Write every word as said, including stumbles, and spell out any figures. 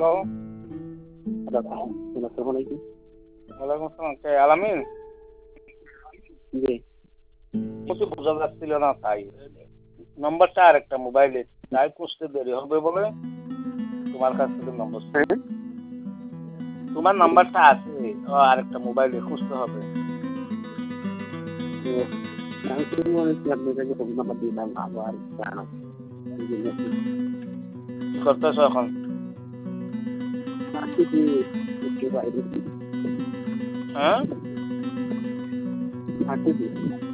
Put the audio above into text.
Hello. আসসালামু আলাইকুম। ওয়ালাইকুম আসসালাম। কে আলামিন? জি। কিছু বোঝা যাচ্ছিল না তাই। নম্বরটা আরেকটা মোবাইলে তাই খুঁজতে দেরি হবে বলে তোমার কাছ থেকে নম্বর চাই। হ্যাঁ? তোমার নাম্বারটা আছে ও আরেকটা মোবাইলে খুঁজতে হবে। তো আমি তো মনে হচ্ছে আপনার কাছে ফোন নাম্বার দিলাম আবার জানা। কি করতেছো এখন? আজকে কি একটু বাইরে হ্যাঁ? আজকে কি